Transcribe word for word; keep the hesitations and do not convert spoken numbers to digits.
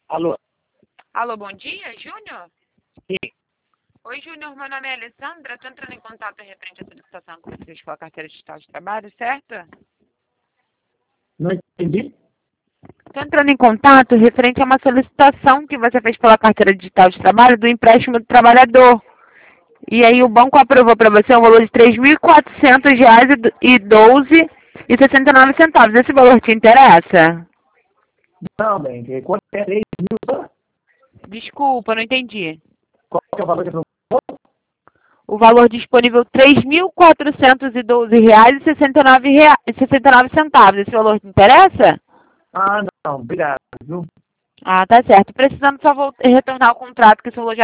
Alô? Alô, bom dia, Júnior? Sim. Oi, Júnior, meu nome é Alessandra. Estou entrando em contato referente à solicitação que você fez pela carteira digital de trabalho, certo? Não entendi? Estou entrando em contato referente a uma solicitação que você fez pela carteira digital de trabalho do empréstimo do trabalhador. E aí o banco aprovou para você um valor de três mil e quatrocentos reais e doze e sessenta e nove centavos. Esse valor te interessa? Não, bem, que quanto é três mil só? Desculpa, não entendi. Qual que é o valor que você propôs? O valor disponível três mil quatrocentos e doze reais e sessenta e nove reais e sessenta e nove centavos. Esse valor te interessa? Ah, não, obrigado, viu? Ah, tá certo. Precisando só voltar, retornar ao contrato que esse valor já